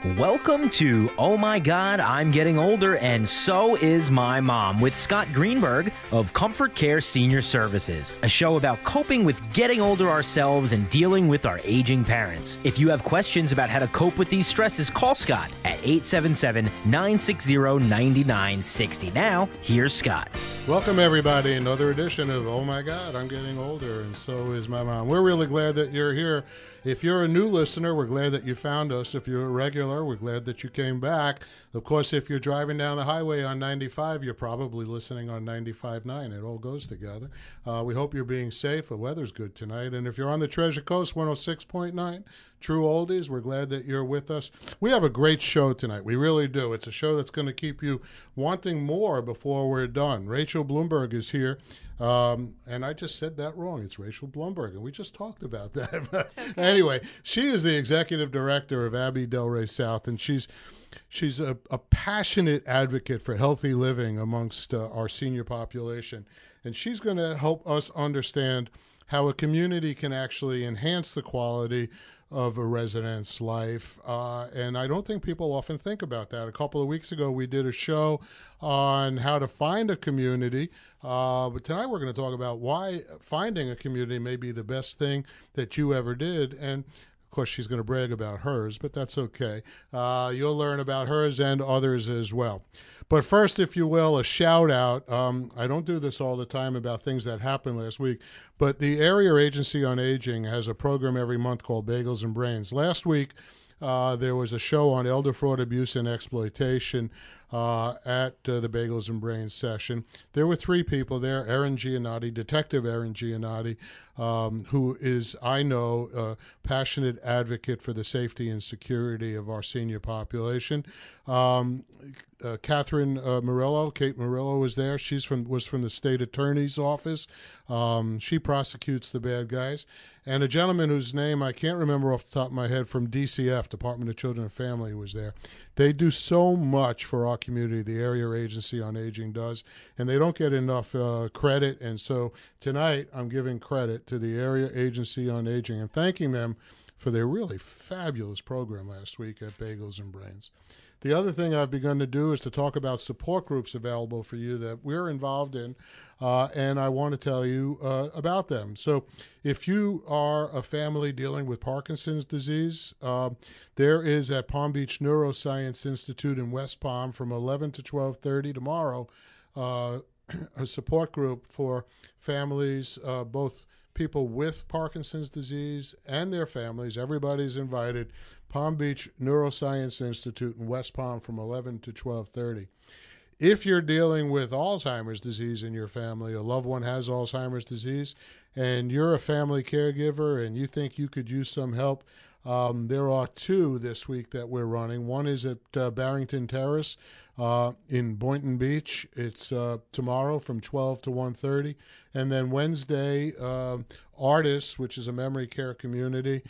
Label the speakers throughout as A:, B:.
A: Welcome to Oh My God, I'm Getting Older and So Is My Mom with Scott Greenberg of Comfort Care Senior Services, a show about coping with getting older ourselves and dealing with our aging parents. If you have questions about how to cope with these stresses, call Scott at 877-960-9960. Now, here's Scott.
B: Welcome, everybody. Another edition of Oh My God, I'm Getting Older and So Is My Mom. We're really glad that you're here. If you're a new listener, we're glad that you found us. If you're a regular, we're glad that you came back. Of course, if you're driving down the highway on 95, you're probably listening on 95.9. It all goes together. We hope you're being safe. The weather's good tonight. And if you're on the Treasure Coast, 106.9, True Oldies, we're glad that you're with us. We have a great show tonight. We really do. It's a show that's going to keep you wanting more before we're done. Rachel Bloomberg is here. And I just said that wrong. It's Rachel Bloomberg, and we just talked about that. Okay. Anyway, she is the executive director of Abbey Delray South, and she's a passionate advocate for healthy living amongst our senior population. And she's going to help us understand how a community can actually enhance the quality of a resident's life. And I don't think people often think about that. A couple of weeks ago, we did a show on how to find a community. But tonight we're going to talk about why finding a community may be the best thing that you ever did. And of course, she's going to brag about hers, but that's okay. You'll learn about hers and others as well. But first, if you will, a shout out. I don't do this all the time about things that happened last week, but the Area Agency on Aging has a program every month called Bagels and Brains. Last week, there was a show on elder fraud, abuse, and exploitation at the Bagels and Brains session. There were three people there: Erin Giannotti, Detective Erin Giannotti, who is, I know, a passionate advocate for the safety and security of our senior population. Catherine Murillo, Kate Murillo was there. Was from the state attorney's office. She prosecutes the bad guys. And a gentleman whose name I can't remember off the top of my head from DCF, Department of Children and Family, was there. They do so much for our community, the Area Agency on Aging does, and they don't get enough credit. And so tonight I'm giving credit to the Area Agency on Aging and thanking them for their really fabulous program last week at Bagels and Brains. The other thing I've begun to do is to talk about support groups available for you that we're involved in, and I want to tell you about them. So if you are a family dealing with Parkinson's disease, there is at Palm Beach Neuroscience Institute in West Palm from 11 to 12:30 tomorrow a support group for families, both people with Parkinson's disease and their families. Everybody's invited. Palm Beach Neuroscience Institute in West Palm from 11 to 12:30. If you're dealing with Alzheimer's disease in your family, a loved one has Alzheimer's disease, and you're a family caregiver and you think you could use some help, there are two this week that we're running. One is at Barrington Terrace in Boynton Beach. It's tomorrow from 12 to 1:30. And then Wednesday, Artists, which is a memory care community,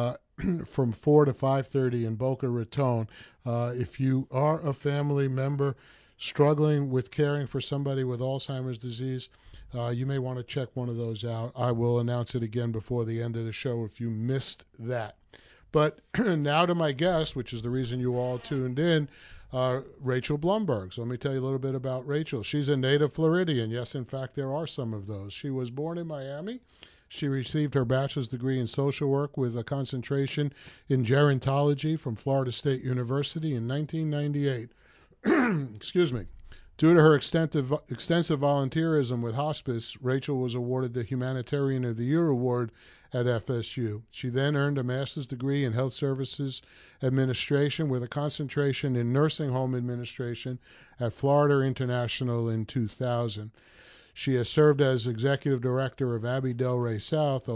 B: from 4 to 5:30 in Boca Raton. If you are a family member struggling with caring for somebody with Alzheimer's disease, you may want to check one of those out. I will announce it again before the end of the show if you missed that. But now to my guest, which is the reason you all tuned in, Rachel Bloomberg. So let me tell you a little bit about Rachel. She's a native Floridian. Yes, in fact, there are some of those. She was born in Miami. She received her bachelor's degree in social work with a concentration in gerontology from Florida State University in 1998. Excuse me. Due to her extensive volunteerism with hospice, Rachel was awarded the Humanitarian of the Year award at FSU. She then earned a master's degree in health services administration with a concentration in nursing home administration at Florida International in 2000. She has served as executive director of Abbey Delray South, a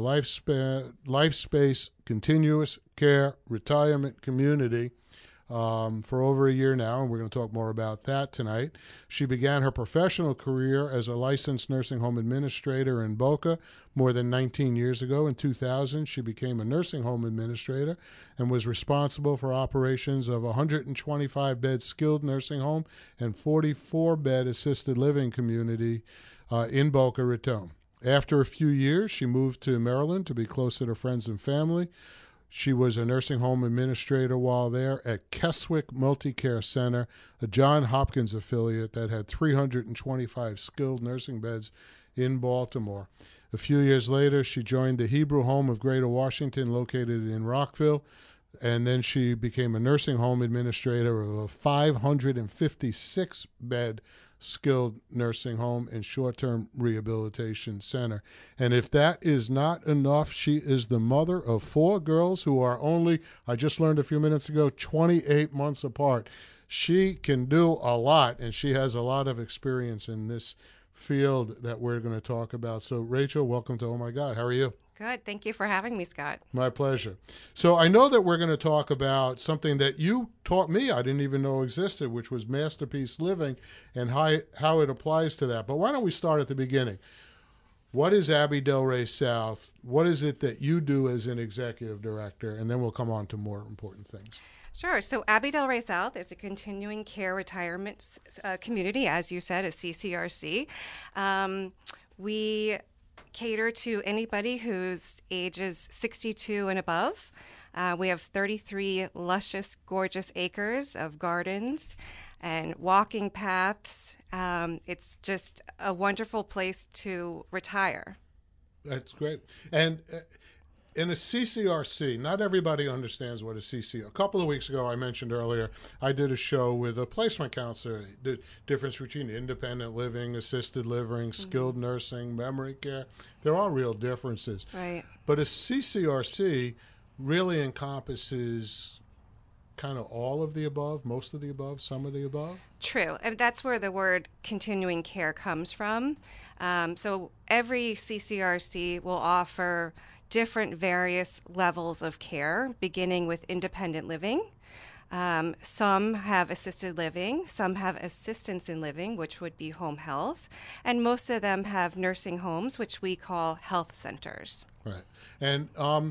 B: LifeSpace continuous care retirement community, for over a year now, and we're going to talk more about that tonight. She began her professional career as a licensed nursing home administrator in Boca more than 19 years ago. In 2000, she became a nursing home administrator and was responsible for operations of a 125-bed skilled nursing home and 44-bed assisted living community in Boca Raton. After a few years, she moved to Maryland to be closer to friends and family. She was a nursing home administrator while there at Keswick Multicare Center, a Johns Hopkins affiliate that had 325 skilled nursing beds in Baltimore. A few years later, she joined the Hebrew Home of Greater Washington, located in Rockville, and then she became a nursing home administrator of a 556-bed skilled nursing home and short-term rehabilitation center. And if that is not enough, she is the mother of 4 girls who are only, I just learned a few minutes ago, 28 months apart. She can do a lot, and she has a lot of experience in this field that we're going to talk about. So, Rachel, welcome to Oh My God. How are you?
C: Good. Thank you for having me, Scott.
B: My pleasure. So I know that we're going to talk about something that you taught me I didn't even know existed, which was Masterpiece Living and how it applies to that. But why don't we start at the beginning? What is Abby Delray South? What is it that you do as an executive director? And then we'll come on to more important things.
C: Sure. So Abby Delray South is a continuing care retirement community, as you said, a CCRC. We cater to anybody whose age is 62 and above. We have 33 luscious, gorgeous acres of gardens and walking paths. It's just a wonderful place to retire.
B: That's great. And in a CCRC, not everybody understands what a CCRC. A couple of weeks ago, I mentioned earlier, I did a show with a placement counselor, the difference between independent living, assisted living, skilled nursing, memory care. They're all real differences.
C: Right.
B: But a CCRC really encompasses kind of all of the above, most of the above, some of the above.
C: True. And that's where the word continuing care comes from. So every CCRC will offer different various levels of care, beginning with independent living. Some have assisted living, some have assistance in living, which would be home health, and most of them have nursing homes, which we call health centers.
B: Right. And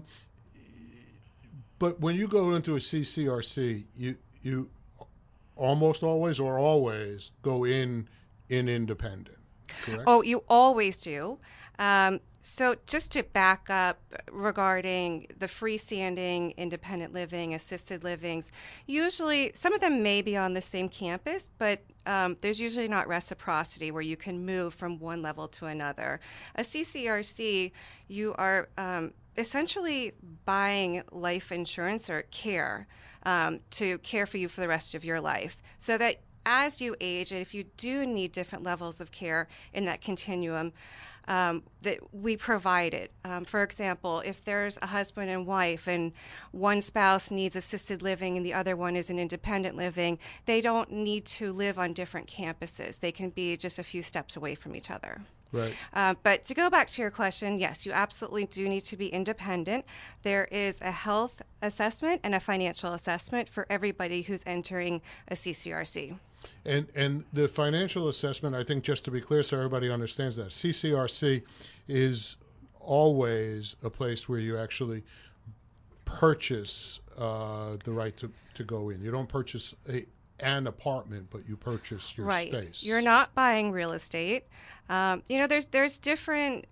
B: but when you go into a CCRC, you almost always or always go in independent, correct?
C: Oh, you always do. So just to back up regarding the freestanding independent living, assisted livings, usually some of them may be on the same campus, but there's usually not reciprocity where you can move from one level to another. A CCRC, you are essentially buying life insurance or care to care for you for the rest of your life, so that as you age, and if you do need different levels of care in that continuum, that we provide it. For example, if there's a husband and wife and one spouse needs assisted living and the other one is in independent living, they don't need to live on different campuses. They can be just a few steps away from each other.
B: Right.
C: But to go back to your question, yes, you absolutely do need to be independent. There is a health assessment and a financial assessment for everybody who's entering a CCRC.
B: And the financial assessment, I think, just to be clear so everybody understands that, CCRC is always a place where you actually purchase the right to go in. You don't purchase an apartment, but you purchase your space.
C: You're not buying real estate. There's different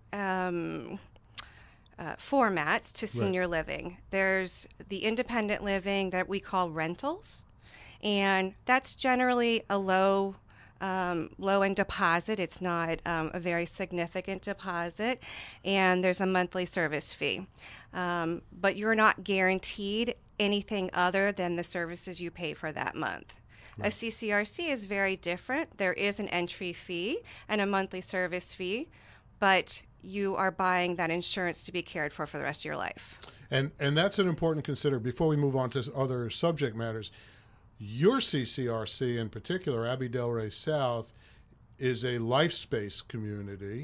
C: formats to senior living. There's the independent living that we call rentals. And that's generally a low-end deposit. It's not a very significant deposit, and there's a monthly service fee. But you're not guaranteed anything other than the services you pay for that month. Right. A CCRC is very different. There is an entry fee and a monthly service fee, but you are buying that insurance to be cared for the rest of your life.
B: And that's an important consider before we move on to other subject matters. Your CCRC in particular, Abby Delray South, is a life space community,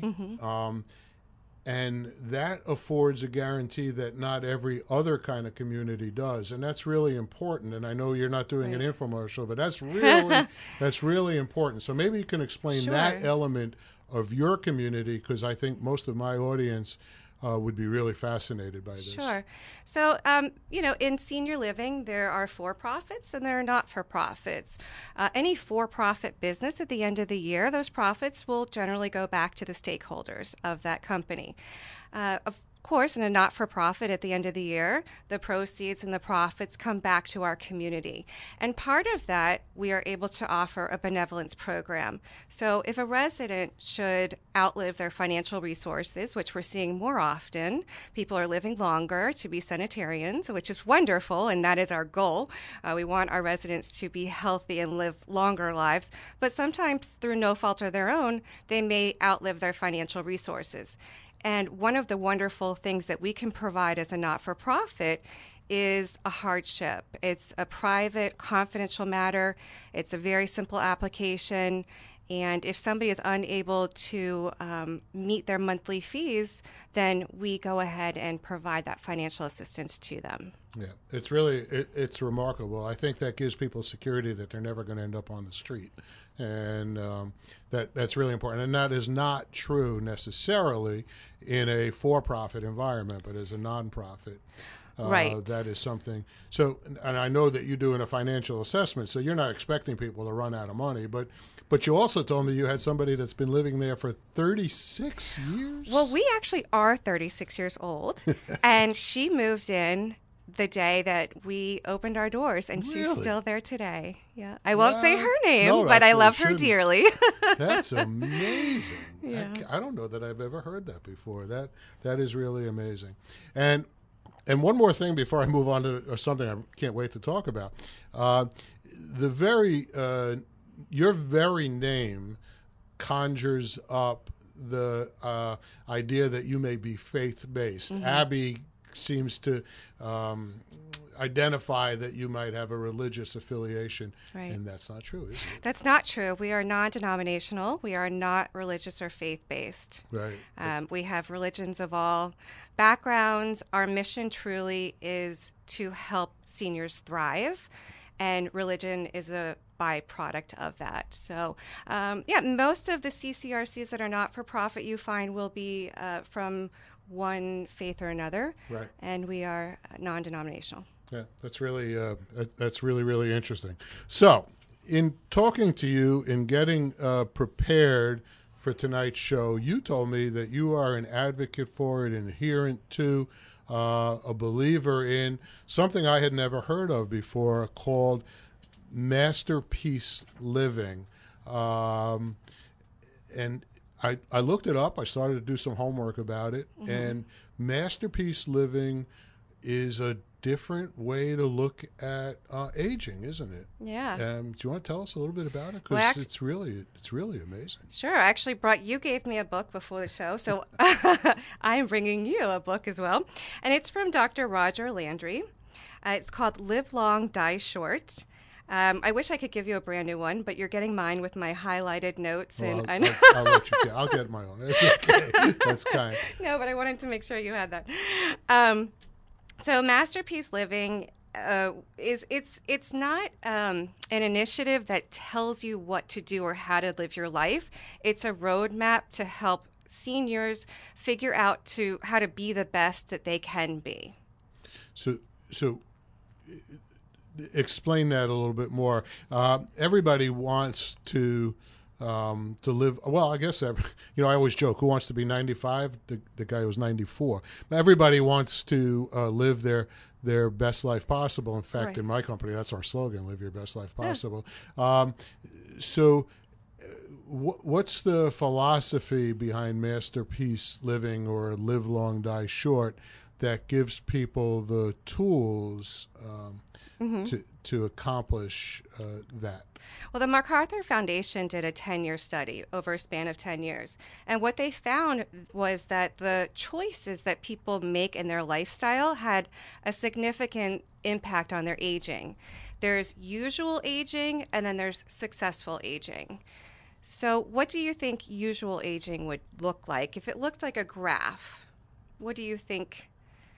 B: and that affords a guarantee that not every other kind of community does, and that's really important. And I know you're not doing an infomercial, but that's really important. So maybe you can explain that element of your community, because I think most of my audience would be really fascinated by this.
C: Sure. So, in senior living, there are for-profits and there are not-for-profits. Any for-profit business at the end of the year, those profits will generally go back to the stakeholders of that company. course, in a not-for-profit at the end of the year, the proceeds and the profits come back to our community. And part of that, we are able to offer a benevolence program. So if a resident should outlive their financial resources, which we're seeing more often, people are living longer to be centenarians, which is wonderful, and that is our goal. We want our residents to be healthy and live longer lives, but sometimes through no fault of their own, they may outlive their financial resources. And one of the wonderful things that we can provide as a not-for-profit is a hardship. It's a private, confidential matter. It's a very simple application. And if somebody is unable to meet their monthly fees, then we go ahead and provide that financial assistance to them.
B: Yeah, it's really, it's remarkable. I think that gives people security that they're never going to end up on the street. And that's really important. And that is not true necessarily in a for-profit environment, but as a nonprofit.
C: Right.
B: That is something. So, and I know that you're doing a financial assessment, so you're not expecting people to run out of money, but you also told me you had somebody that's been living there for 36 years?
C: Well, we actually are 36 years old, and she moved in the day that we opened our doors, and
B: Really?
C: she's still there today. Yeah, I won't say her name,
B: No,
C: but I
B: actually
C: love her
B: shouldn't.
C: dearly.
B: That's amazing.
C: Yeah.
B: I don't know that I've ever heard that before. That is really amazing. And one more thing before I move on to something I can't wait to talk about. Your very name conjures up the idea that you may be faith-based. Mm-hmm. Abby seems to identify that you might have a religious affiliation,
C: right.
B: And that's not true, is it?
C: That's not true. We are non-denominational. We are not religious or faith-based.
B: Right.
C: We have religions of all backgrounds. Our mission truly is to help seniors thrive, and religion is a byproduct of that. So, most of the CCRCs that are not-for-profit you find will be from one faith or another,
B: right.
C: And we are non-denominational.
B: Yeah, that's really really interesting. So, in talking to you, in getting prepared for tonight's show, you told me that you are an advocate for, an adherent to, a believer in something I had never heard of before called Masterpiece Living. And I looked it up. I started to do some homework about it. Mm-hmm. And Masterpiece Living is a different way to look at aging, isn't it?
C: Yeah.
B: Do you want to tell us a little bit about it? Because it's really amazing.
C: Sure. I actually you gave me a book before the show, so I am bringing you a book as well. And it's from Dr. Roger Landry. It's called Live Long, Die Short. I wish I could give you a brand new one, but you're getting mine with my highlighted notes.
B: Well,
C: and
B: I'll let you I'll get my own. That's okay. That's kind.
C: No, but I wanted to make sure you had that. So Masterpiece Living it's not an initiative that tells you what to do or how to live your life. It's a roadmap to help seniors figure out how to be the best that they can be. So
B: explain that a little bit more. Everybody wants to live. Well, I guess I always joke. Who wants to be 95? The guy was 94. Everybody wants to live their best life possible. In fact,
C: right.
B: In my company, that's our slogan: "Live your best life possible." Yeah. So, what's the philosophy behind Masterpiece Living or Live Long, Die Short that gives people the tools to accomplish that?
C: Well, the MacArthur Foundation did a 10-year study over a span of 10 years. And what they found was that the choices that people make in their lifestyle had a significant impact on their aging. There's usual aging, and then there's successful aging. So what do you think usual aging would look like? If it looked like a graph, what do you think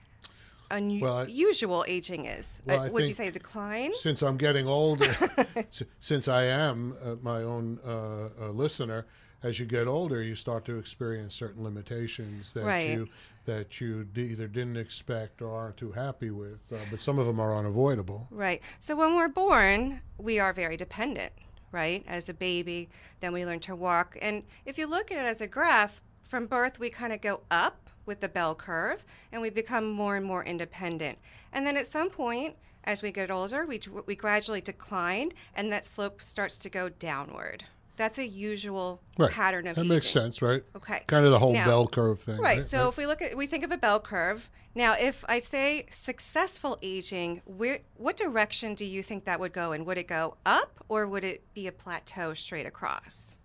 C: usual aging is? Would you say a decline?
B: Since I'm getting older, since I am my own listener, as you get older, you start to experience certain limitations that
C: right.
B: you either didn't expect or aren't too happy with, but some of them are unavoidable.
C: Right. So when we're born, we are very dependent, right? As a baby, then we learn to walk. And if you look at it as a graph, from birth we kind of go up, with the bell curve, and we become more and more independent. And then at some point, as we get older, we gradually decline, and that slope starts to go downward. That's a usual pattern of aging.
B: That makes sense, right?
C: Okay.
B: Kind of the whole bell curve thing.
C: Right. So if we think of a bell curve. Now, if I say successful aging, what direction do you think that would go in? Would it go up, or would it be a plateau straight across?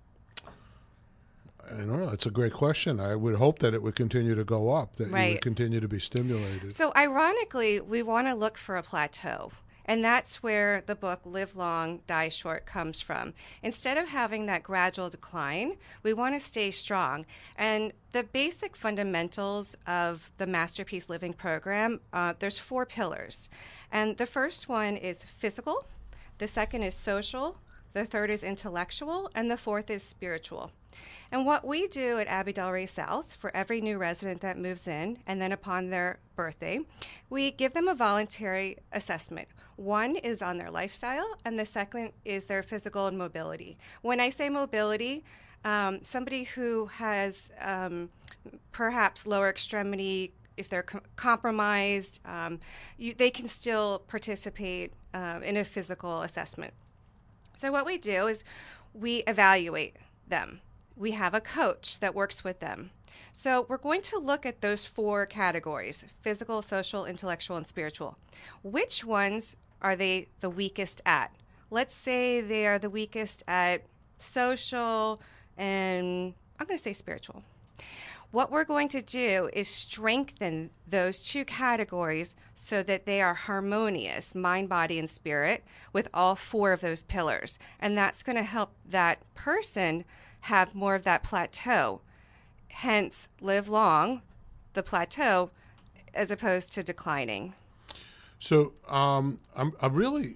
B: I don't know. It's a great question. I would hope that it would continue to go up, that you
C: Right.
B: would continue to be stimulated.
C: So ironically, we want to look for a plateau. And that's where the book Live Long, Die Short comes from. Instead of having that gradual decline, we want to stay strong. And the basic fundamentals of the Masterpiece Living program, there's 4 pillars. And the first one is physical, the second is social, the third is intellectual, and the fourth is spiritual. And what we do at Abbey Delray South for every new resident that moves in, and then upon their birthday, we give them a voluntary assessment. One is on their lifestyle, and the second is their physical and mobility. When I say mobility, somebody who has perhaps lower extremity, if they're compromised, they can still participate in a physical assessment. So what we do is we evaluate them. We have a coach that works with them. So we're going to look at those 4 categories: physical, social, intellectual, and spiritual. Which ones are they the weakest at? Let's say they are the weakest at social and I'm going to say spiritual. What we're going to do is strengthen those 2 categories so that they are harmonious, mind, body, and spirit, with all 4 of those pillars. And that's going to help that person have more of that plateau. Hence, live long, the plateau, as opposed to declining.
B: So I'm really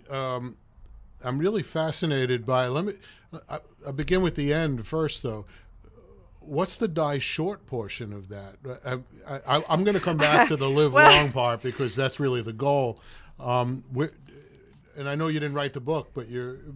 B: fascinated by. I'll begin with the end first, though. What's the die short portion of that? I'm going to come back to the live long part because that's really the goal. And I know you didn't write the book, but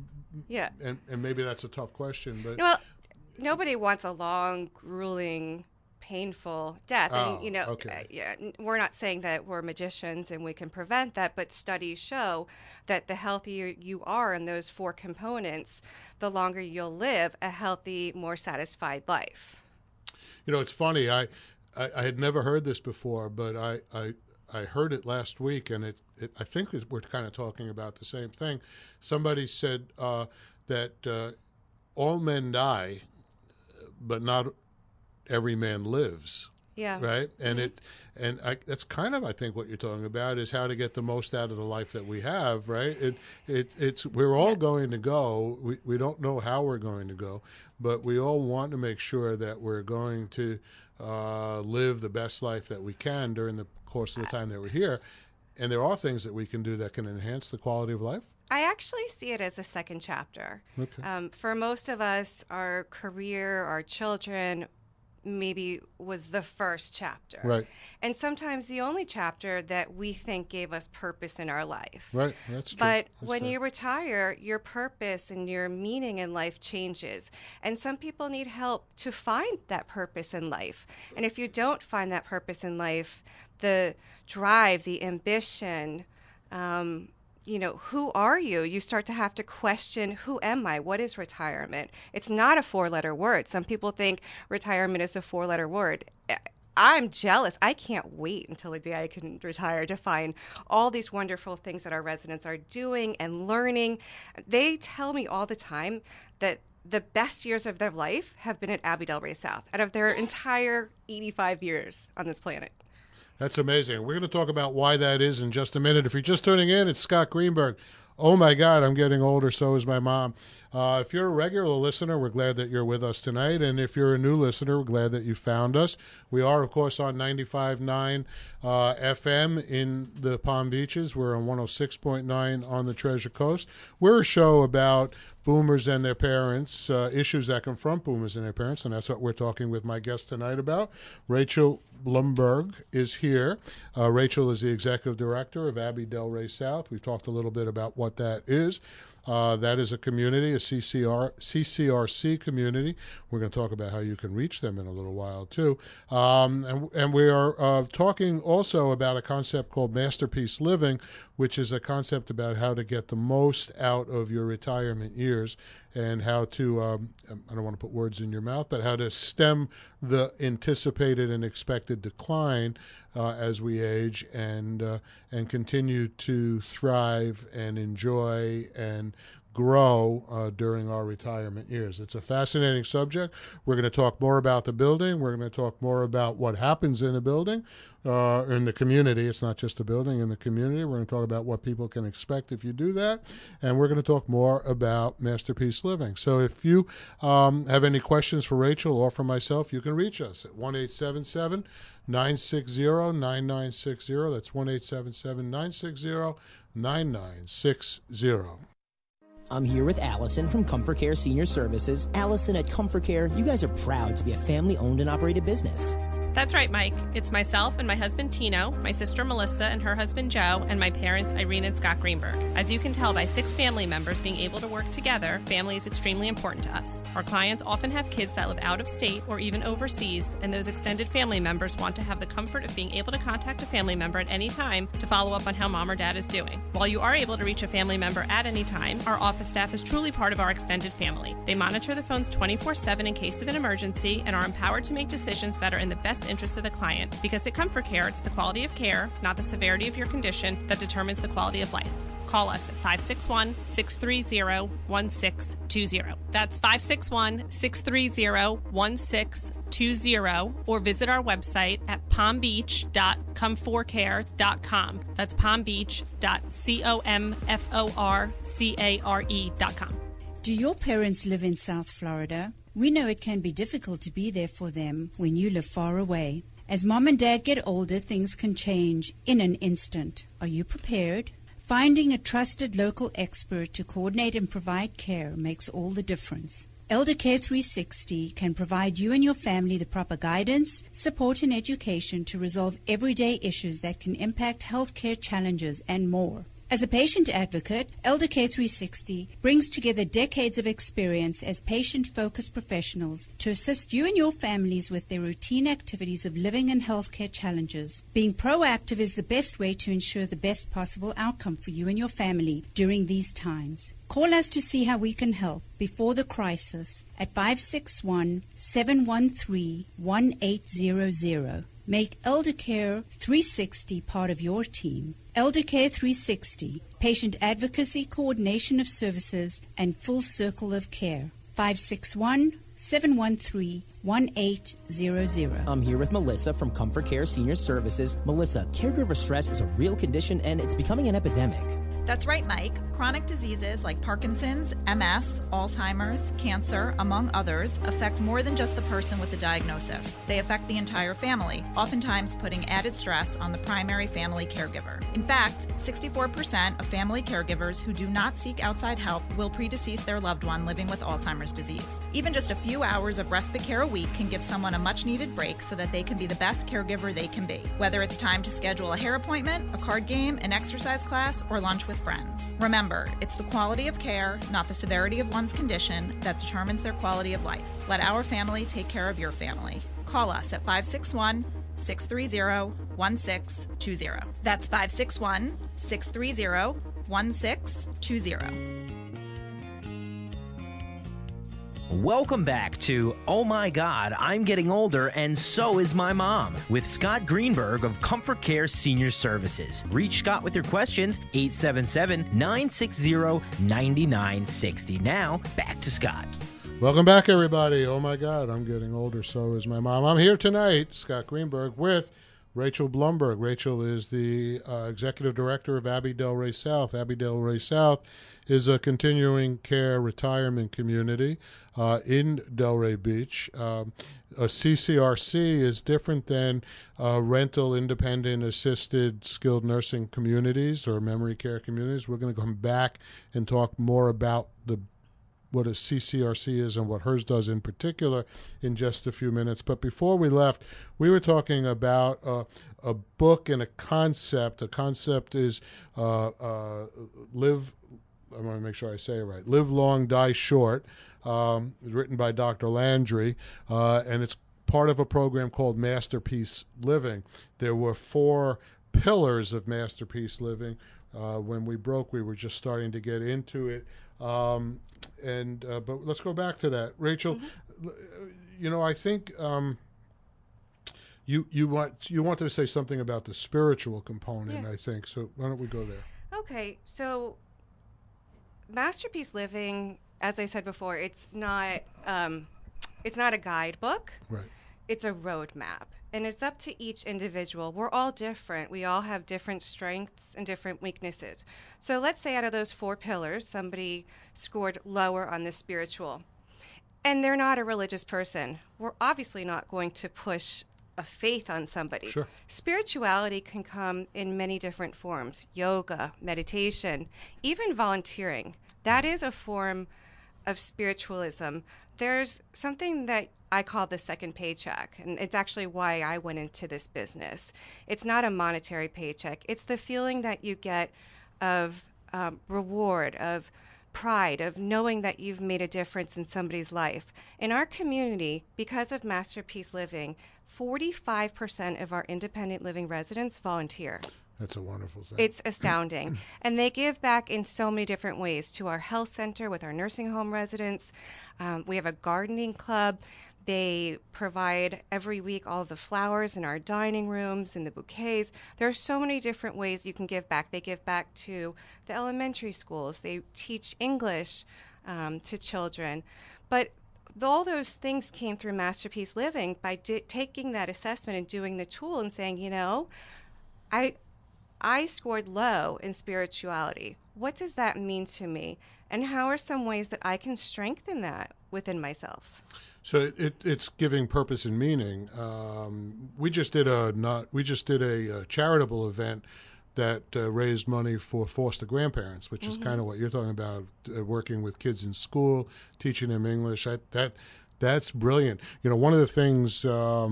B: and maybe that's a tough question, but
C: well, nobody wants a long, grueling, painful death. And, okay. We're not saying that we're magicians and we can prevent that, but studies show that the healthier you are in those 4 components, the longer you'll live a healthy, more satisfied life.
B: It's funny. I had never heard this before, but I heard it last week, and I think we're kind of talking about the same thing. Somebody said that all men die, but not every man lives.
C: Yeah.
B: Right. And that's kind of, I think, what you're talking about is how to get the most out of the life that we have. Right. It's we're all going to go. We don't know how we're going to go, but we all want to make sure that we're going to live the best life that we can during the course of the time that we're here. And there are things that we can do that can enhance the quality of life.
C: I actually see it as a second chapter.
B: Okay.
C: For most of us, our career, our children, maybe was the first chapter.
B: Right.
C: And sometimes the only chapter that we think gave us purpose in our life.
B: Right. That's true.
C: But when you retire, your purpose and your meaning in life changes. And some people need help to find that purpose in life. And if you don't find that purpose in life, the drive, the ambition, who are you? You start to have to question, who am I? What is retirement? It's not a 4-letter word. Some people think retirement is a 4-letter word. I'm jealous. I can't wait until the day I can retire to find all these wonderful things that our residents are doing and learning. They tell me all the time that the best years of their life have been at Abbey Delray South out of their entire 85 years on this planet.
B: That's amazing. We're going to talk about why that is in just a minute. If you're just tuning in, it's Scott Greenberg. Oh, my God, I'm getting older. So is my mom. If you're a regular listener, we're glad that you're with us tonight. And if you're a new listener, we're glad that you found us. We are, of course, on 95.9 FM in the Palm Beaches. We're on 106.9 on the Treasure Coast. We're a show about boomers and their parents, issues that confront boomers and their parents, and that's what we're talking with my guest tonight about. Rachel Blumberg is here. Rachel is the executive director of Abbey Delray South. We've talked a little bit about what that is. That is a community, a CCRC community. We're going to talk about how you can reach them in a little while, too. And we are talking also about a concept called Masterpiece Living, which is a concept about how to get the most out of your retirement years and how to, I don't want to put words in your mouth, but how to stem the anticipated and expected decline as we age and continue to thrive and enjoy and grow during our retirement years. It's a fascinating subject. We're going to talk more about the building. We're going to talk more about what happens in the building, in the community. It's not just a building, in the community. We're going to talk about what people can expect if you do that. And we're going to talk more about Masterpiece Living. So if you have any questions for Rachel or for myself, you can reach us at 1-877-960-9960. That's 1-877-960-9960.
D: I'm here with Allison from Comfort Care Senior Services. Allison, at Comfort Care, you guys are proud to be a family-owned and operated business.
E: That's right, Mike. It's myself and my husband Tino, my sister Melissa and her husband Joe, and my parents Irene and Scott Greenberg. As you can tell by 6 family members being able to work together, family is extremely important to us. Our clients often have kids that live out of state or even overseas, and those extended family members want to have the comfort of being able to contact a family member at any time to follow up on how mom or dad is doing. While you are able to reach a family member at any time, our office staff is truly part of our extended family. They monitor the phones 24/7 in case of an emergency and are empowered to make decisions that are in the best interest of the client, because at Comfort Care, it's the quality of care, not the severity of your condition, that determines the quality of life. Call us at 561-630-1620. That's 561-630-1620, or visit our website at palmbeach.comforcare.com. That's palmbeach.comforcare.com.
F: Do your parents live in South Florida? We know it can be difficult to be there for them when you live far away. As mom and dad get older, things can change in an instant. Are you prepared? Finding a trusted local expert to coordinate and provide care makes all the difference. Elder Care 360 can provide you and your family the proper guidance, support, and education to resolve everyday issues that can impact healthcare challenges and more. As a patient advocate, Elder Care 360 brings together decades of experience as patient-focused professionals to assist you and your families with their routine activities of living and healthcare challenges. Being proactive is the best way to ensure the best possible outcome for you and your family during these times. Call us to see how we can help before the crisis at 561-713-1800. Make Elder Care 360 part of your team. Elder Care 360, patient advocacy, coordination of services, and full circle of care. 561-713-1800.
D: I'm here with Melissa from Comfort Care Senior Services. Melissa, caregiver stress is a real condition and it's becoming an epidemic.
G: That's right, Mike. Chronic diseases like Parkinson's, MS, Alzheimer's, cancer, among others, affect more than just the person with the diagnosis. They affect the entire family, oftentimes putting added stress on the primary family caregiver. In fact, 64% of family caregivers who do not seek outside help will predecease their loved one living with Alzheimer's disease. Even just a few hours of respite care a week can give someone a much-needed break so that they can be the best caregiver they can be. Whether it's time to schedule a hair appointment, a card game, an exercise class, or lunch with friends. Remember, it's the quality of care, not the severity of one's condition, that determines their quality of life. Let our family take care of your family. Call us at 561-630-1620. That's 561-630-1620.
A: Welcome back to Oh My God, I'm Getting Older and So Is My Mom with Scott Greenberg of Comfort Care Senior Services. Reach Scott with your questions, 877-960-9960. Now, back to Scott.
B: Welcome back, everybody. Oh my God, I'm getting older, so is my mom. I'm here tonight, Scott Greenberg, with Rachel Blumberg. Rachel is the Executive Director of Abbey Delray South. Abbey Delray South is a continuing care retirement community in Delray Beach. A CCRC is different than rental, independent, assisted, skilled nursing communities or memory care communities. We're going to come back and talk more about what a CCRC is and what hers does in particular in just a few minutes. But before we left, we were talking about a book and a concept. A concept is live I want to make sure I say it right. Live Long, Die Short, written by Dr. Landry, and it's part of a program called Masterpiece Living. There were 4 pillars of Masterpiece Living. When we broke, we were just starting to get into it. But let's go back to that. Rachel, I think you wanted to say something about the spiritual component, I think. So why don't we go there?
C: Okay, so Masterpiece Living, as I said before, it's not a guidebook.
B: Right.
C: It's a roadmap, and it's up to each individual. We're all different. We all have different strengths and different weaknesses. So let's say out of those 4 pillars, somebody scored lower on the spiritual, and they're not a religious person. We're obviously not going to push a faith on somebody.
B: Sure.
C: Spirituality can come in many different forms: yoga, meditation, even volunteering. That is a form of spiritualism. There's something that I call the second paycheck, and it's actually why I went into this business. It's not a monetary paycheck. It's the feeling that you get of reward, of pride, of knowing that you've made a difference in somebody's life. In our community, because of Masterpiece Living, 45% of our independent living residents volunteer.
B: That's a wonderful thing.
C: It's astounding. And they give back in so many different ways to our health center with our nursing home residents. We have a gardening club. They provide every week all of the flowers in our dining rooms and the bouquets. There are so many different ways you can give back. They give back to the elementary schools. They teach English to children. But all those things came through Masterpiece Living by taking that assessment and doing the tool and saying, I scored low in spirituality. What does that mean to me? And how are some ways that I can strengthen that within myself?
B: So it's giving purpose and meaning. We just did a charitable event that raised money for foster grandparents, which is kind of what you're talking about, working with kids in school, teaching them English. That's brilliant. One of the things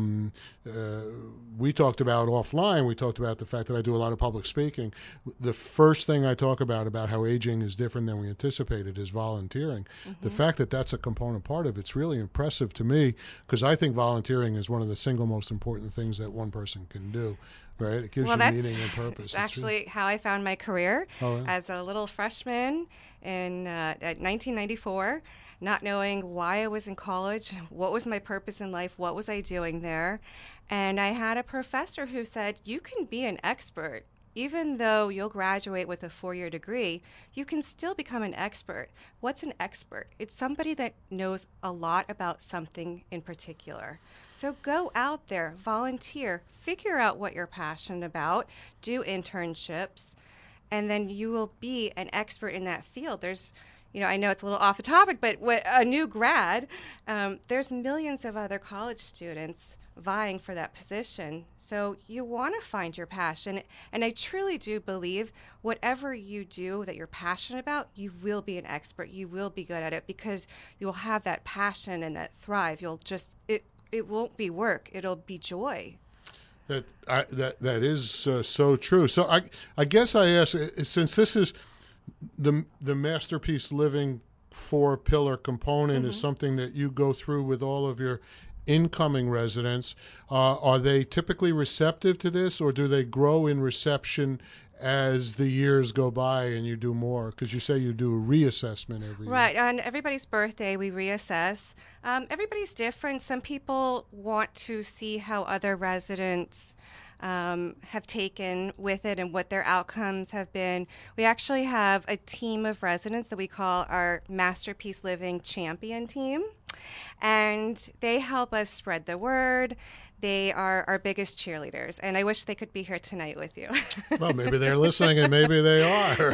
B: we talked about offline, we talked about the fact that I do a lot of public speaking. The first thing I talk about how aging is different than we anticipated, is volunteering. The fact that that's a component part of it's really impressive to me, because I think volunteering is one of the single most important things that one person can do. Right? It gives you meaning and purpose.
C: That's actually how I found my career as a little freshman in 1994. Not knowing why I was in college, what was my purpose in life, what was I doing there. And I had a professor who said, you can be an expert. Even though you'll graduate with a 4-year degree, you can still become an expert. What's an expert? It's somebody that knows a lot about something in particular. So go out there, volunteer, figure out what you're passionate about, do internships, and then you will be an expert in that field. There's I know it's a little off the topic, but a new grad, there's millions of other college students vying for that position. So you want to find your passion. And I truly do believe whatever you do that you're passionate about, you will be an expert. You will be good at it because you'll have that passion and that thrive. You'll just, it won't be work. It'll be joy.
B: That is so true. So I guess I ask, since this is the Masterpiece Living 4-pillar component is something that you go through with all of your incoming residents, are they typically receptive to this, or do they grow in reception as the years go by and you do more? Because you say you do a reassessment every year.
C: Right. On everybody's birthday, we reassess. Everybody's different. Some people want to see how other residents have taken with it and what their outcomes have been. We actually have a team of residents that we call our Masterpiece Living Champion Team, and they help us spread the word. They are our biggest cheerleaders, and I wish they could be here tonight with you.
B: Well, maybe they're listening, and maybe they are.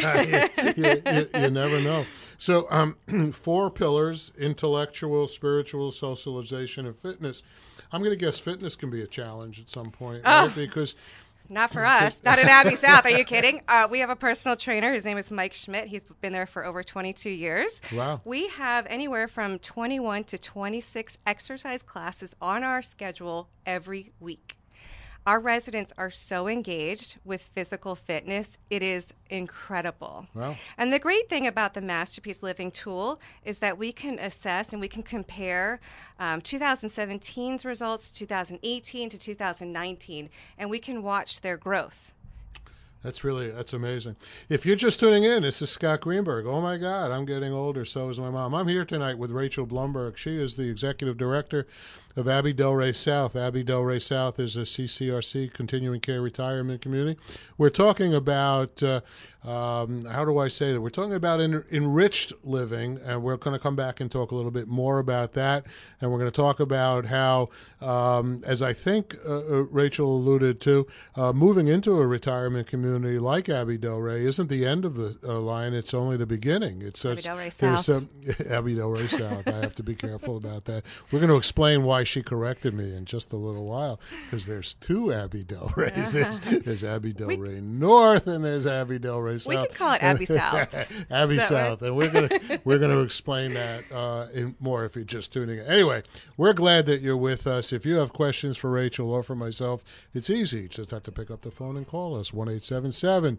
B: You never know. So 4 pillars: intellectual, spiritual, socialization, and fitness. I'm going to guess fitness can be a challenge at some point, right? Because
C: not for us. Not in Abbey South. Are you kidding? We have a personal trainer. His name is Mike Schmidt. He's been there for over 22 years.
B: Wow.
C: We have anywhere from 21 to 26 exercise classes on our schedule every week. Our residents are so engaged with physical fitness. It is incredible.
B: Wow.
C: And the great thing about the Masterpiece Living tool is that we can assess and we can compare 2017's results, 2018 to 2019, and we can watch their growth.
B: That's amazing. If you're just tuning in, this is Scott Greenberg. Oh my God, I'm getting older, so is my mom. I'm here tonight with Rachel Blumberg. She is the executive director of Abbey Delray South. Abbey Delray South is a CCRC, continuing care retirement community. We're talking about, how do I say that? We're talking about enriched living, and we're going to come back and talk a little bit more about that. And we're going to talk about how, as I think Rachel alluded to, moving into a retirement community like Abbey Delray isn't the end of the line. It's only the beginning. It's
C: Abbey Delray South.
B: Abbey Delray South. I have to be careful about that. We're going to explain why she corrected me in just a little while, because there's two Abbey Delrays. There's Abbey Delray North and there's Abbey Delray South.
C: We can call it Abbey South.
B: Abbey South, right? And we're going to explain that in more if you're just tuning in. Anyway, we're glad that you're with us. If you have questions for Rachel or for myself, it's easy. You just have to pick up the phone and call us 1-877-960-9960.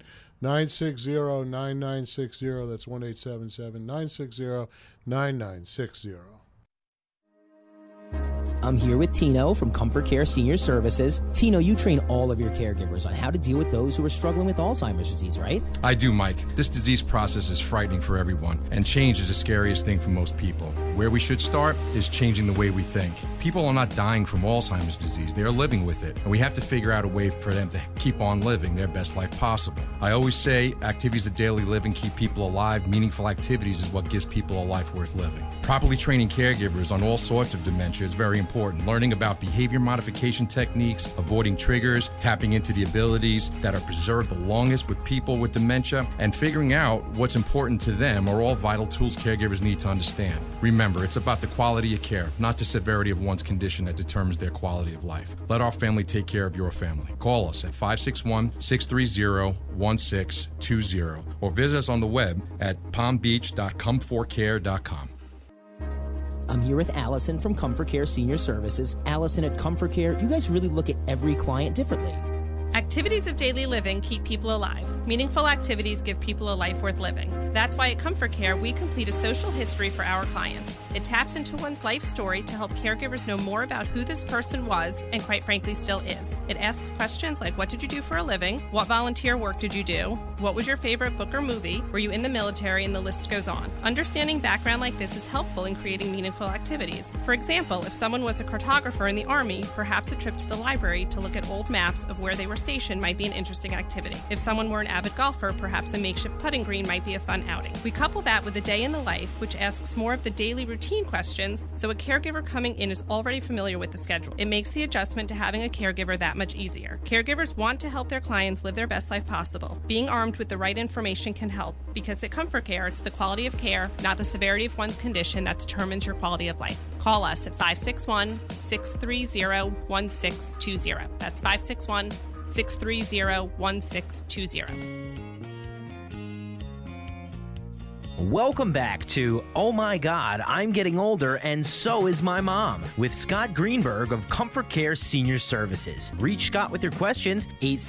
B: That's 1-877-960-9960.
D: I'm here with Tino from Comfort Care Senior Services. Tino, you train all of your caregivers on how to deal with those who are struggling with Alzheimer's disease, right?
H: I do, Mike. This disease process is frightening for everyone, and change is the scariest thing for most people. Where we should start is changing the way we think. People are not dying from Alzheimer's disease. They are living with it, and we have to figure out a way for them to keep on living their best life possible. I always say activities of daily living keep people alive. Meaningful activities is what gives people a life worth living. Properly training caregivers on all sorts of dementia is very important. Learning about behavior modification techniques, avoiding triggers, tapping into the abilities that are preserved the longest with people with dementia, and figuring out what's important to them are all vital tools caregivers need to understand. Remember, it's about the quality of care, not the severity of one's condition that determines their quality of life. Let our family take care of your family. Call us at 561-630-1620 or visit us on the web at palmbeach.comfortcare.com.
D: I'm here with Allison from Comfort Care Senior Services. Allison, at Comfort Care, you guys really look at every client differently.
E: Activities of daily living keep people alive. Meaningful activities give people a life worth living. That's why at Comfort Care, we complete a social history for our clients. It taps into one's life story to help caregivers know more about who this person was and, quite frankly, still is. It asks questions like, what did you do for a living? What volunteer work did you do? What was your favorite book or movie? Were you in the military? And the list goes on. Understanding background like this is helpful in creating meaningful activities. For example, if someone was a cartographer in the Army, perhaps a trip to the library to look at old maps of where they were station might be an interesting activity. If someone were an avid golfer, perhaps a makeshift putting green might be a fun outing. We couple that with a day in the life, which asks more of the daily routine questions, so a caregiver coming in is already familiar with the schedule. It makes the adjustment to having a caregiver that much easier. Caregivers want to help their clients live their best life possible. Being armed with the right information can help, because at Comfort Care, it's the quality of care, not the severity of one's condition, that determines your quality of life. Call us at 561-630-1620. That's 561-630-1620.
A: Welcome back to Oh My God, I'm Getting Older and So Is My Mom with Scott Greenberg of Comfort Care Senior Services. Reach Scott with your questions,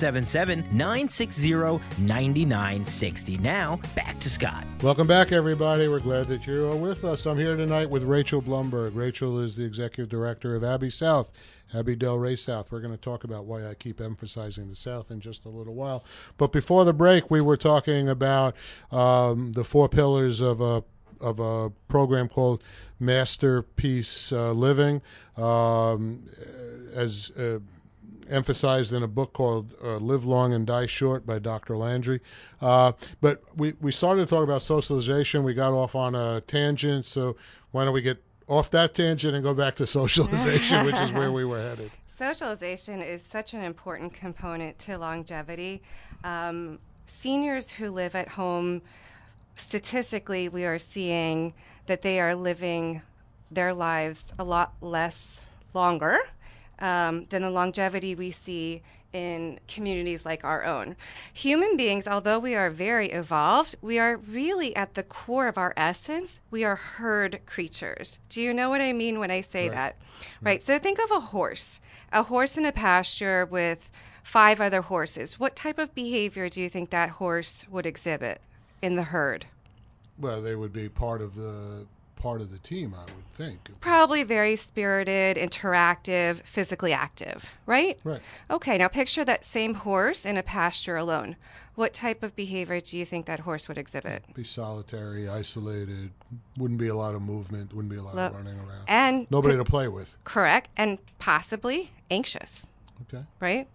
A: 877-960-9960. Now, back to Scott.
B: Welcome back, everybody. We're glad that you're with us. I'm here tonight with Rachel Blumberg. Rachel is the executive director of Abbey South. Abbey Delray South. We're going to talk about why I keep emphasizing the South in just a little while. But before the break, we were talking about the four pillars of a program called Masterpiece Living, as emphasized in a book called Live Long and Die Short by Dr. Landry. But we started to talk about socialization. We got off on a tangent, so why don't we get off that tangent and go back to socialization, which is where we were headed.
C: Socialization is such an important component to longevity. Seniors who live at home, statistically, we are seeing that they are living their lives a lot less longer. than the longevity we see in communities like our own. Human beings, although we are very evolved, we are really at the core of our essence, we are herd creatures. Do you know what I mean when I say that? Right. So think of a horse in a pasture with 5 other horses. What type of behavior do you think that horse would exhibit in the herd?
B: Well, they would be part of the team, I would think.
C: Probably very spirited, interactive, physically active, right?
B: Right.
C: Okay, now picture that same horse in a pasture alone. What type of behavior do you think that horse would exhibit?
B: Be solitary, isolated, wouldn't be a lot of movement, wouldn't be a lot of running around.
C: And
B: nobody to play with.
C: Correct, and possibly anxious.
B: Okay.
C: Right?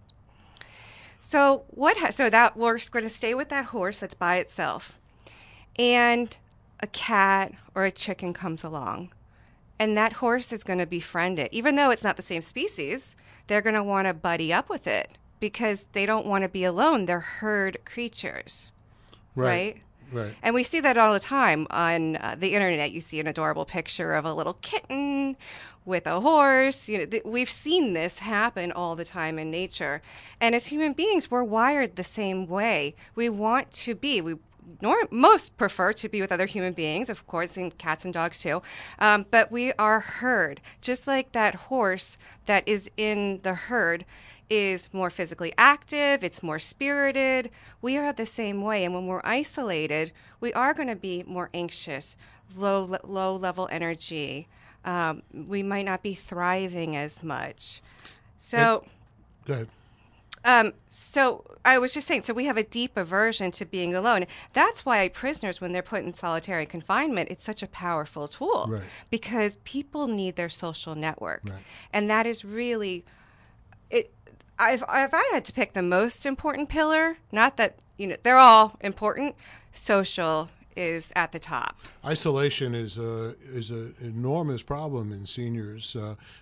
C: So so that we're going to stay with that horse that's by itself. And a cat or a chicken comes along, and that horse is going to befriend it. Even though it's not the same species, they're going to want to buddy up with it because they don't want to be alone. They're herd creatures, right?
B: Right.
C: And we see that all the time on the internet. You see an adorable picture of a little kitten with a horse. We've seen this happen all the time in nature. And as human beings, we're wired the same way. We want to be. Most prefer to be with other human beings, of course, and cats and dogs too. But we are herd. Just like that horse that is in the herd is more physically active, it's more spirited. We are the same way. And when we're isolated, we are going to be more anxious, low level energy. We might not be thriving as much. So,
B: go ahead.
C: So I was just saying, so we have a deep aversion to being alone. That's why prisoners, when they're put in solitary confinement, it's such a powerful tool.
B: Right.
C: Because people need their social network.
B: Right.
C: And that is really, if I had to pick the most important pillar, not that, they're all important, social is at the top.
B: Isolation is an enormous problem in seniors,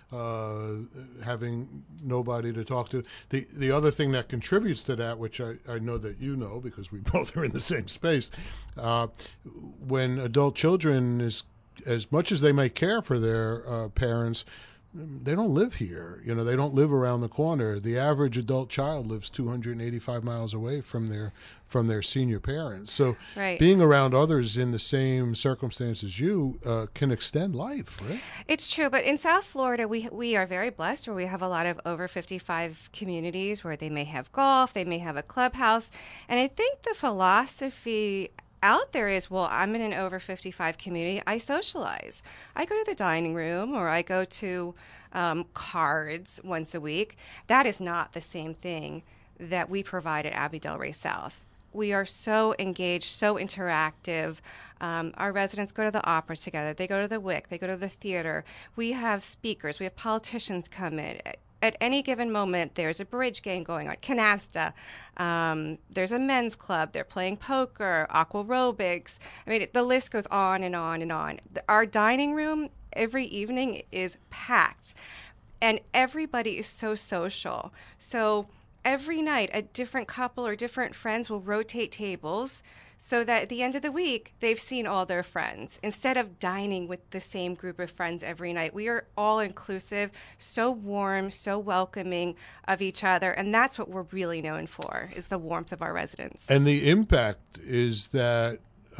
B: having nobody to talk to. The other thing that contributes to that, which I know that you know because we both are in the same space, when adult children, as much as they may care for their parents, they don't live here. They don't live around the corner. The average adult child lives 285 miles away from their senior parents. So being around others in the same circumstances as you can extend life, right?
C: It's true, but in South Florida, we are very blessed where we have a lot of over 55 communities where they may have golf, they may have a clubhouse. And I think the philosophy out there is, well, I'm in an over 55 community. I socialize. I go to the dining room or I go to cards once a week. That is not the same thing that we provide at Abbey Del Rey South. We are so engaged, so interactive. Our residents go to the operas together. They go to the WIC. They go to the theater. We have speakers. We have politicians come in. At any given moment, there's a bridge game going on, canasta. There's a men's club. They're playing poker, aqua aerobics. I mean, the list goes on and on and on. Our dining room every evening is packed, and everybody is so social. So every night, a different couple or different friends will rotate tables so that at the end of the week, they've seen all their friends. Instead of dining with the same group of friends every night, we are all inclusive, so warm, so welcoming of each other. And that's what we're really known for, is the warmth of our residents.
B: And the impact is that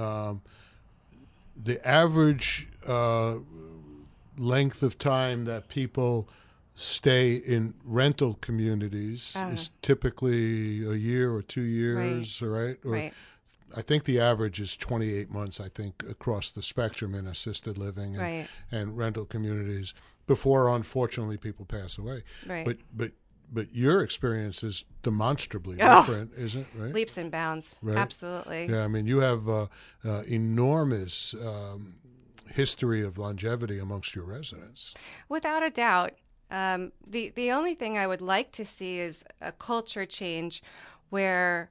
B: the average length of time that people stay in rental communities is typically a year or 2 years, right? Or I think the average is 28 months, I think, across the spectrum in assisted living and rental communities before, unfortunately, people pass away.
C: Right.
B: But your experience is demonstrably different, isn't it? Right?
C: Leaps and bounds. Right? Absolutely.
B: Yeah, I mean, you have enormous history of longevity amongst your residents.
C: Without a doubt. The only thing I would like to see is a culture change where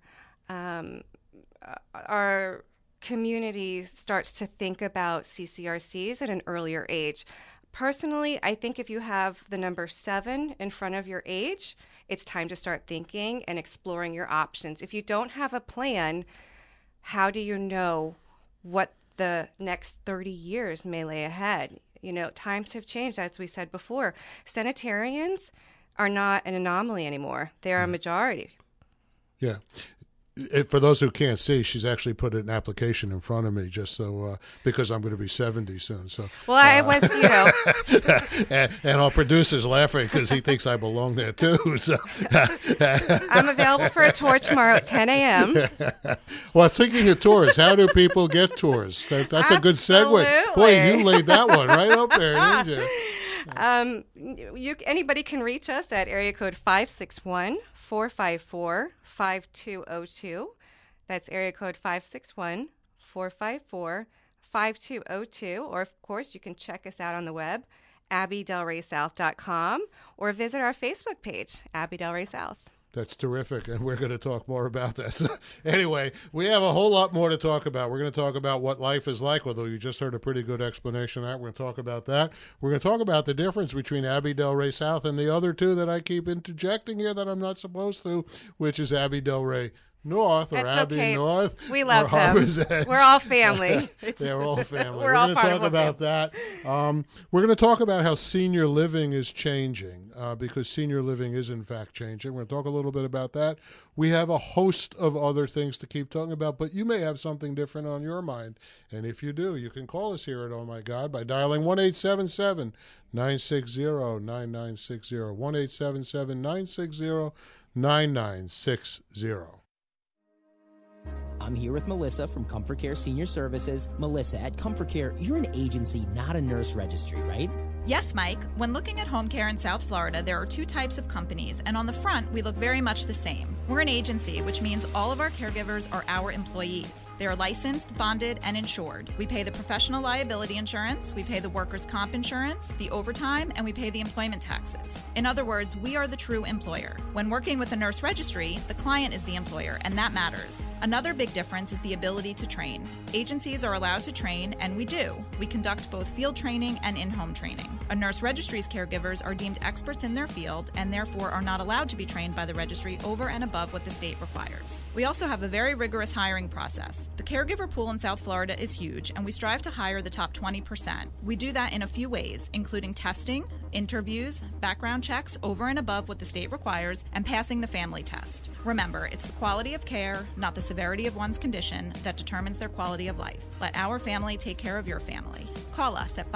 C: our community starts to think about CCRCs at an earlier age. Personally, I think if you have the number 7 in front of your age, it's time to start thinking and exploring your options. If you don't have a plan, how do you know what the next 30 years may lay ahead? Times have changed, as we said before. Sanitarians, are not an anomaly anymore. They are a majority.
B: Yeah. For those who can't see, she's actually put an application in front of me just so because I'm going to be 70 soon. So
C: well, I was,
B: and our producer's laughing because he thinks I belong there too. So
C: I'm available for a tour tomorrow at 10 a.m.
B: Well, thinking of tours, how do people get tours? That's a good segue. Boy, you laid that one right up there, didn't you?
C: Anybody can reach us at area code 561-454-5202. That's area code 561-454-5202. Or, of course, you can check us out on the web, abbydelraysouth.com, or visit our Facebook page, Abby Del Ray South.
B: That's terrific, and we're going to talk more about that. So, anyway, we have a whole lot more to talk about. We're going to talk about what life is like, although you just heard a pretty good explanation of that. We're going to talk about that. We're going to talk about the difference between Abby Del Ray South and the other two that I keep interjecting here that I'm not supposed to, which is Abby Del Ray North or
C: That's
B: Abbey
C: okay.
B: North.
C: We love them.
B: Edge.
C: We're all family.
B: They're all family.
C: We're all
B: going to
C: part
B: talk
C: of a
B: about that. We're going to talk about how senior living is changing because senior living is, in fact, changing. We're going to talk a little bit about that. We have a host of other things to keep talking about, but you may have something different on your mind. And if you do, you can call us here at Oh My God by dialing 1-877-960-9960, 1-877-960-9960.
D: I'm here with Melissa from Comfort Care Senior Services. Melissa, at Comfort Care, you're an agency, not a nurse registry, right?
G: Yes, Mike. When looking at home care in South Florida, there are two types of companies, and on the front, we look very much the same. We're an agency, which means all of our caregivers are our employees. They are licensed, bonded, and insured. We pay the professional liability insurance, we pay the workers' comp insurance, the overtime, and we pay the employment taxes. In other words, we are the true employer. When working with a nurse registry, the client is the employer, and that matters. Another big difference is the ability to train. Agencies are allowed to train, and we do. We conduct both field training and in-home training. A nurse registry's caregivers are deemed experts in their field and therefore are not allowed to be trained by the registry over and above what the state requires. We also have a very rigorous hiring process. The caregiver pool in South Florida is huge, and we strive to hire the top 20%. We do that in a few ways, including testing, interviews, background checks over and above what the state requires, and passing the family test. Remember, it's the quality of care, not the severity of one's condition, that determines their quality of life. Let our family take care of your family. Call us at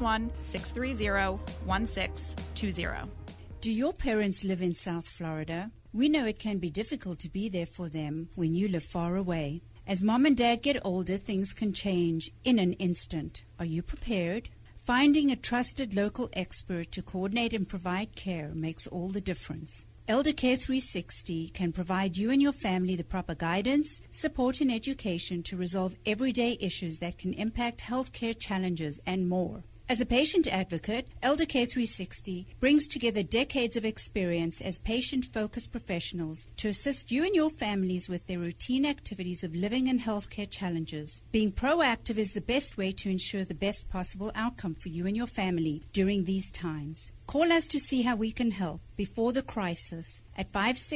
G: 561-630-1620.
F: Do your parents live in South Florida? We know it can be difficult to be there for them when you live far away. As mom and dad get older, things can change in an instant. Are you prepared? Finding a trusted local expert to coordinate and provide care makes all the difference. Elder Care 360 can provide you and your family the proper guidance, support, and education to resolve everyday issues that can impact healthcare challenges and more. As a patient advocate, Elder Care 360 brings together decades of experience as patient-focused professionals to assist you and your families with their routine activities of living and healthcare challenges. Being proactive is the best way to ensure the best possible outcome for you and your family during these times. Call us to see how we can help before the crisis at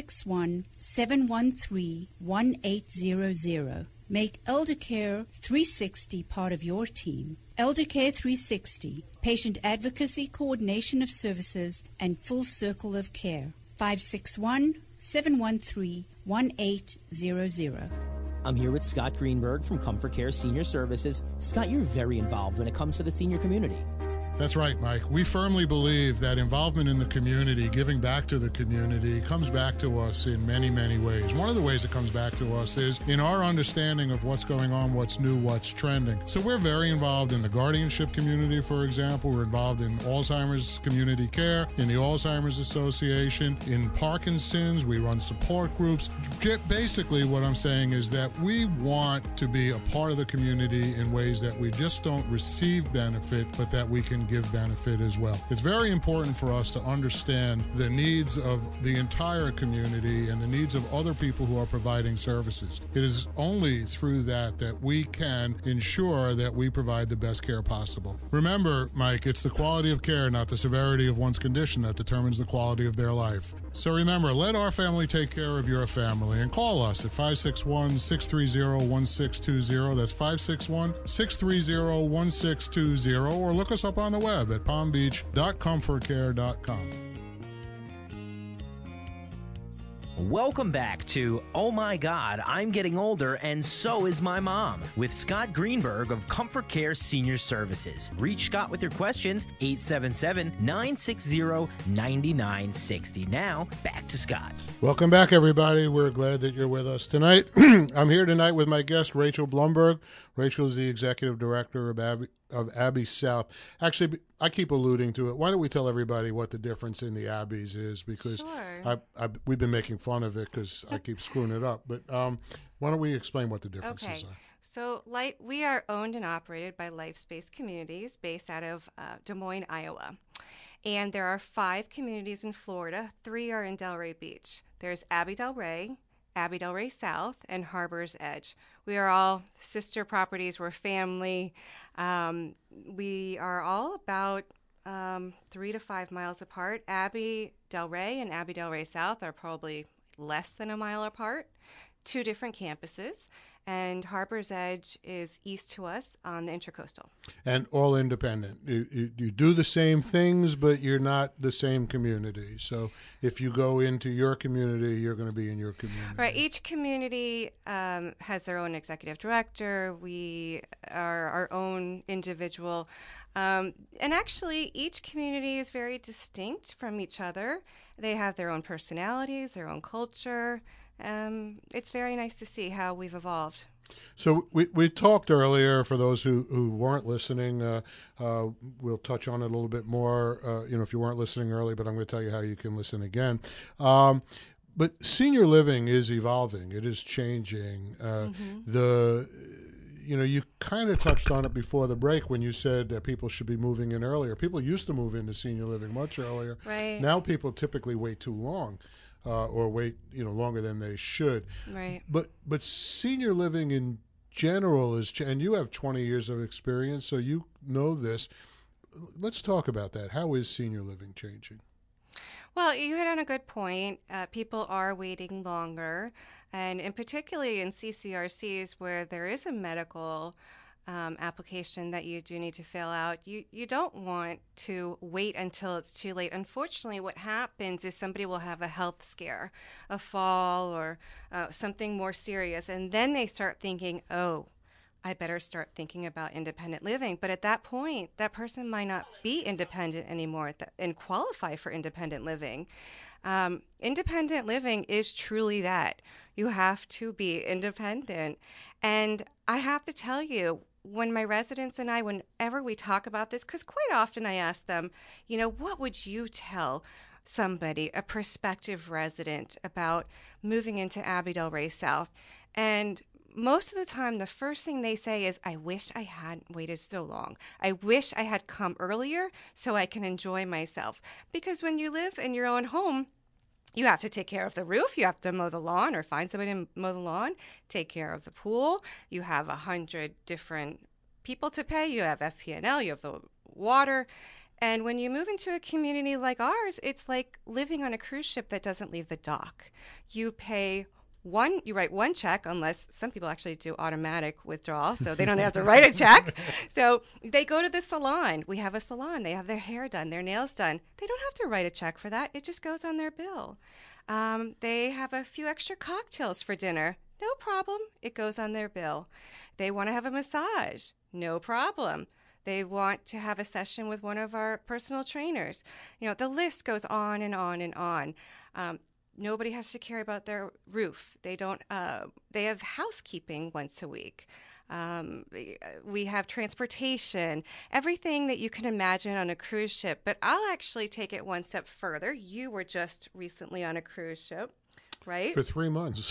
F: 561-713-1800. Make Elder Care 360 part of your team. Elder Care 360, patient advocacy, coordination of services, and full circle of care. 561-713-1800.
D: I'm here with Scott Greenberg from Comfort Care Senior Services. Scott, you're very involved when it comes to the senior community.
B: That's right, Mike. We firmly believe that involvement in the community, giving back to the community, comes back to us in many, many ways. One of the ways it comes back to us is in our understanding of what's going on, what's new, what's trending. So we're very involved in the guardianship community, for example. We're involved in Alzheimer's community care, in the Alzheimer's Association, in Parkinson's. We run support groups. Basically, what I'm saying is that we want to be a part of the community in ways that we just don't receive benefit, but that we can give benefit as well. It's very important for us to understand the needs of the entire community and the needs of other people who are providing services. It is only through that that we can ensure that we provide the best care possible. Remember, Mike, it's the quality of care, not the severity of one's condition, that determines the quality of their life. So remember, let our family take care of your family, and call us at 561-630-1620. That's 561-630-1620, or look us up on the web at palmbeach.comfortcare.com.
A: Welcome back to Oh My God, I'm Getting Older and So Is My Mom with Scott Greenberg of Comfort Care Senior Services. Reach Scott with your questions, 877-960-9960. Now, back to Scott.
B: Welcome back, everybody. We're glad that you're with us tonight. I'm here tonight with my guest, Rachel Blumberg. Rachel is the executive director of Abbey South. Actually, I keep alluding to it. Why don't we tell everybody what the difference in the Abbeys is? Because
C: Sure.
B: we've been making fun of it because I keep screwing it up. But why don't we explain what the differences are?
C: So we are owned and operated by LifeSpace Communities based out of Des Moines, Iowa. And there are 5 communities in Florida. 3 are in Delray Beach. There's Abbey Delray South, and Harbor's Edge. We are all sister properties. We're family. We are all about 3 to 5 miles apart. Abbey Delray and Abbey Delray South are probably less than a mile apart. 2 different campuses. And Harbor's Edge is east to us on the Intracoastal.
B: And all independent. You do the same things, but you're not the same community. So if you go into your community, you're going to be in your community.
C: Right. Each community has their own executive director. We are our own individual. And actually, each community is very distinct from each other. They have their own personalities, their own culture. It's very nice to see how we've evolved.
B: So we talked earlier, for those who weren't listening, we'll touch on it a little bit more, if you weren't listening early, but I'm going to tell you how you can listen again. But senior living is evolving. It is changing. You kind of touched on it before the break when you said that people should be moving in earlier. People used to move into senior living much earlier.
C: Right.
B: Now people typically wait too long. Or wait, longer than they should.
C: Right.
B: But senior living in general is, and you have 20 years of experience, so you know this. Let's talk about that. How is senior living changing?
C: Well, you hit on a good point. People are waiting longer, and particularly in CCRCs where there is a medical application that you do need to fill out, you don't want to wait until it's too late. Unfortunately, what happens is somebody will have a health scare, a fall, or something more serious, and then they start thinking, oh, I better start thinking about independent living. But at that point, that person might not be independent anymore and qualify for independent living. Independent living is truly that. You have to be independent. And I have to tell you, when my residents and I, whenever we talk about this, because quite often I ask them, what would you tell somebody, a prospective resident, about moving into Abbey Delray South? And most of the time, the first thing they say is, I wish I hadn't waited so long. I wish I had come earlier so I can enjoy myself. Because when you live in your own home, you have to take care of the roof. You have to mow the lawn or find somebody to mow the lawn, take care of the pool. You have 100 different people to pay. You have FP&L, you have the water. And when you move into a community like ours, it's like living on a cruise ship that doesn't leave the dock. You write one check, unless some people actually do automatic withdrawal, so they don't have to write a check. So they go to the salon. We have a salon. They have their hair done, their nails done. They don't have to write a check for that. It just goes on their bill. They have a few extra cocktails for dinner. No problem. It goes on their bill. They want to have a massage. No problem. They want to have a session with one of our personal trainers. The list goes on and on and on. Nobody has to care about their roof. They don't. They have housekeeping once a week. We have transportation, everything that you can imagine on a cruise ship. But I'll actually take it one step further. You were just recently on a cruise ship, right?
B: For 3 months.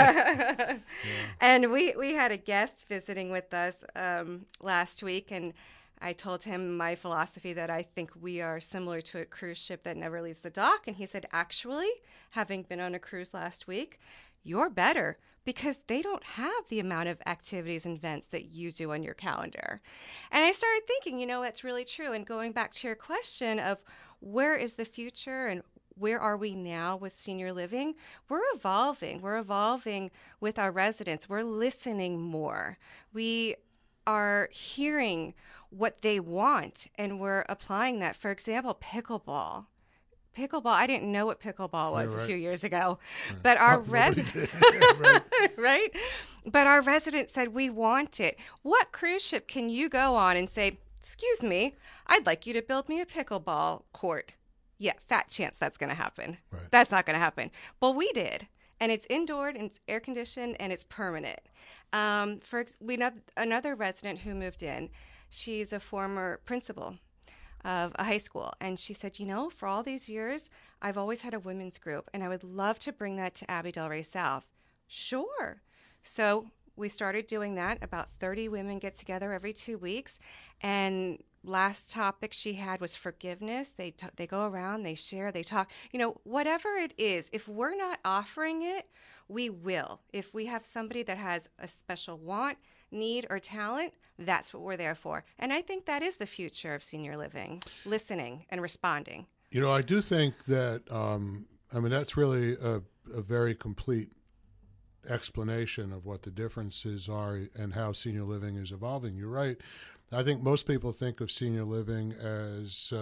C: And we had a guest visiting with us last week, and I told him my philosophy that I think we are similar to a cruise ship that never leaves the dock. And he said, actually, having been on a cruise last week, you're better because they don't have the amount of activities and events that you do on your calendar. And I started thinking, that's really true. And going back to your question of where is the future and where are we now with senior living? We're evolving. We're evolving with our residents. We're listening more. We are hearing what they want, and we're applying that. For example, pickleball. pickleball. I didn't know what pickleball was
B: Right.
C: a few years ago, but our resident, right? But our resident said, we want it. What cruise ship can you go on and say, excuse me, I'd like you to build me a pickleball court? Yeah, fat chance that's going to happen.
B: Right.
C: That's not going to happen. Well, we did. And it's indoor, and it's air conditioned, and it's permanent. We know another resident who moved in. She's a former principal of a high school, and she said, for all these years, I've always had a women's group, and I would love to bring that to Abbey Delray South. Sure. So we started doing that. About 30 women get together every 2 weeks, and last topic she had was forgiveness. They go around, they share, they talk. Whatever it is, if we're not offering it, we will. If we have somebody that has a special want, need, or talent, that's what we're there for. And I think that is the future of senior living, listening and responding.
B: I do think that, that's really a very complete explanation of what the differences are and how senior living is evolving. You're right. I think most people think of senior living as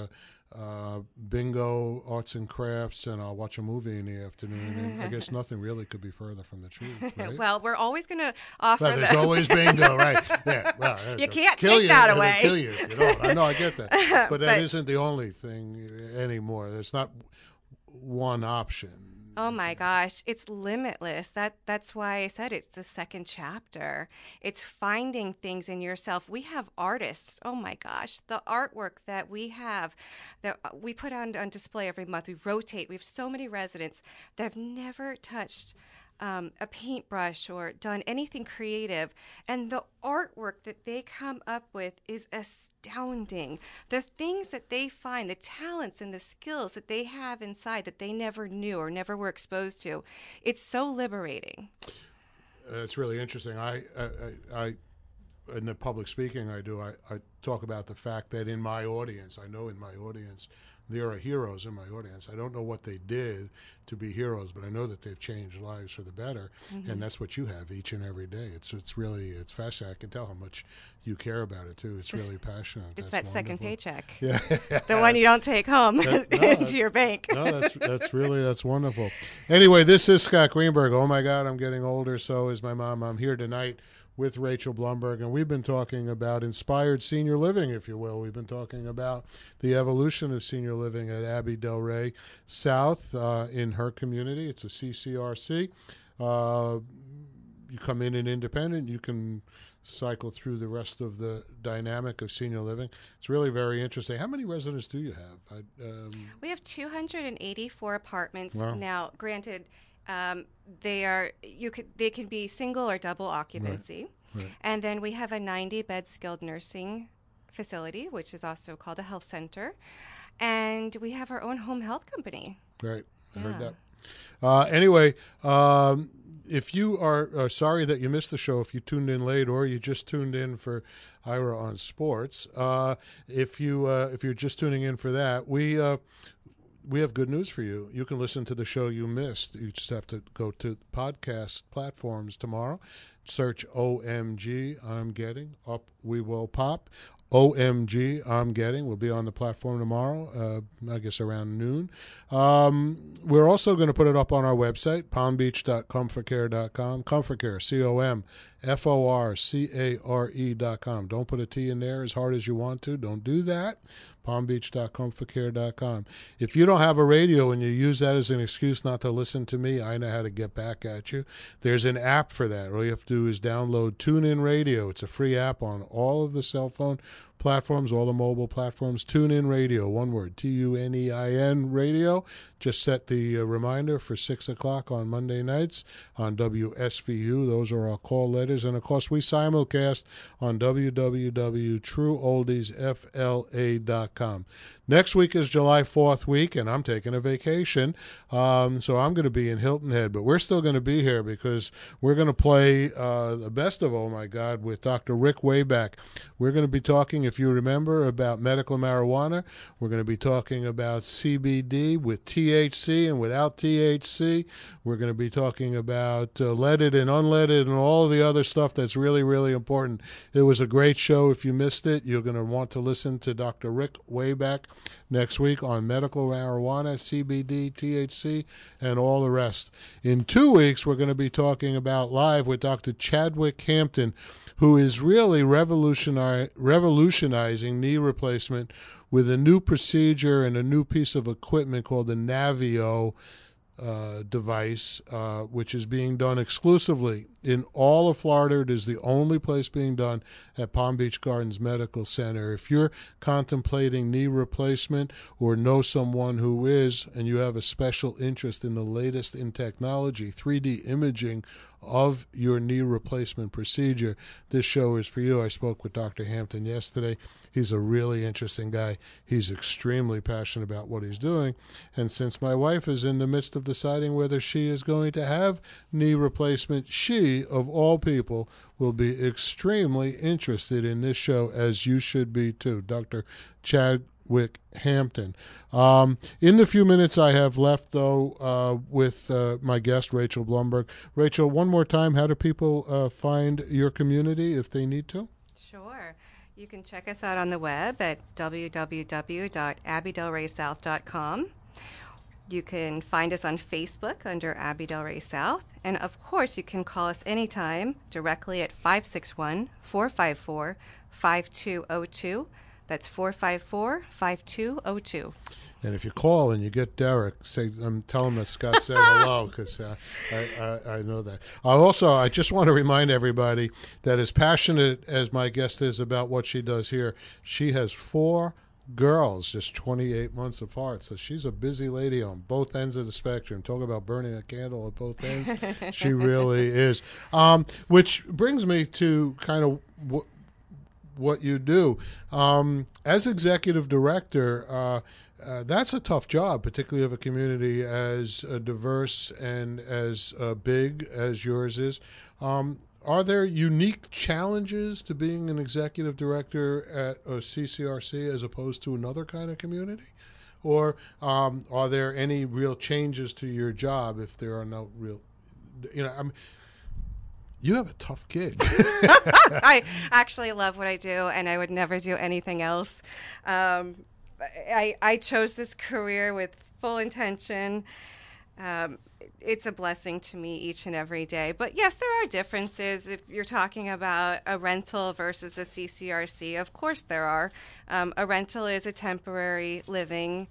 B: bingo, arts and crafts, and I'll watch a movie in the afternoon. And I guess nothing really could be further from the truth, right?
C: Well, we're always going to offer
B: that. There's always bingo, right? Yeah. Well,
C: you can't take that away.
B: Kill you. I know, I get that. But that isn't the only thing anymore. There's not one option.
C: Oh my gosh, it's limitless. That's why I said it's the second chapter. It's finding things in yourself. We have artists. Oh my gosh, the artwork that we have, that we put on display every month. We rotate. We have so many residents that have never touched a paintbrush or done anything creative, and the artwork that they come up with is astounding. The things that they find, the talents and the skills that they have inside that they never knew or never were exposed to, it's so liberating.
B: It's really interesting. I in the public speaking I do, I talk about the fact that in my audience, there are heroes in my audience. I don't know what they did to be heroes, but I know that they've changed lives for the better, and that's what you have each and every day. It's fascinating. I can tell how much you care about it too. It's really passionate.
C: It's
B: that's
C: that second
B: wonderful.
C: paycheck,
B: yeah,
C: the one you don't take home into your bank.
B: No, that's wonderful. Anyway, this is Scott Greenberg. Oh my God, I'm getting older. So is my mom. I'm here tonight with Rachel Blumberg, and we've been talking about inspired senior living, if you will. We've been talking about the evolution of senior living at Abbey Delray South in her community. It's a CCRC. You come in an independent, you can cycle through the rest of the dynamic of senior living. It's really very interesting. How many residents do you have?
C: We have 284 apartments.
B: Wow.
C: Now, granted, they can be single or double occupancy.
B: Right.
C: And then we have a 90-bed skilled nursing facility, which is also called a health center. And we have our own home health company.
B: Right. I heard that. Anyway, if you are sorry that you missed the show, if you tuned in late or you just tuned in for Ira on Sports, if you're just tuning in for that, we have good news for you. You can listen to the show you missed. You just have to go to podcast platforms tomorrow. Search OMG I'm Getting. Up we will pop. OMG I'm Getting. We'll be on the platform tomorrow, I guess around noon. We're also going to put it up on our website, palmbeach.comfortcare.com. ComfortCare, ComforCare.com. Don't put a T in there as hard as you want to. Don't do that. palmbeach.comfortcare.com. If you don't have a radio and you use that as an excuse not to listen to me, I know how to get back at you. There's an app for that. All you have to do is download TuneIn Radio. It's a free app on all of the cell phone platforms, all the mobile platforms. TuneIn Radio, one word, TUNEIN Radio. Just set the reminder for 6 o'clock on Monday nights on WSVU. Those are our call letters. And, of course, we simulcast on www.trueoldiesfla.com. Next week is July 4th week, and I'm taking a vacation. So I'm going to be in Hilton Head. But we're still going to be here because we're going to play the best of Oh My God with Dr. Rick Wayback. We're going to be talking, if you remember, about medical marijuana. We're going to be talking about CBD with THC and without THC. We're going to be talking about leaded and unleaded and all the other stuff that's really, really important. It was a great show. If you missed it, you're going to want to listen to Dr. Rick Wayback next week on medical marijuana, CBD, THC, and all the rest. In 2 weeks, we're going to be talking about live with Dr. Chadwick Hampton, who is really revolutionizing knee replacement with a new procedure and a new piece of equipment called the Navio device, which is being done exclusively in all of Florida. It is the only place being done at Palm Beach Gardens Medical Center. If you're contemplating knee replacement or know someone who is, and you have a special interest in the latest in technology, 3D imaging of your knee replacement procedure, this show is for you. I spoke with Dr. Hampton yesterday. He's a really interesting guy. He's extremely passionate about what he's doing. And since my wife is in the midst of deciding whether she is going to have knee replacement, she, of all people, will be extremely interested in this show, as you should be too. Dr. Chadwick Hampton. In the few minutes I have left, though, with my guest, Rachel Blumberg. Rachel, one more time, how do people find your community if they need to?
C: Sure. You can check us out on the web at www.abbeydelraysouth.com. You can find us on Facebook under Abbey Del Ray South. And, of course, you can call us anytime directly at 561-454-5202. That's 454-5202.
B: And if you call and you get Derek, tell him that Scott said hello, because I know that. I just want to remind everybody that as passionate as my guest is about what she does here, she has 4 girls just 28 months apart. So she's a busy lady on both ends of the spectrum. Talk about burning a candle at both ends. She really is. Which brings me to kind of what you do. As executive director, that's a tough job, particularly of a community as diverse and as big as yours is. Are there unique challenges to being an executive director at a CCRC as opposed to another kind of community? Or are there any real changes to your job if there are no real, you have a tough gig.
C: I actually love what I do, and I would never do anything else. I chose this career with full intention. It's a blessing to me each and every day. But yes, there are differences. If you're talking about a rental versus a CCRC, of course there are. A rental is a temporary living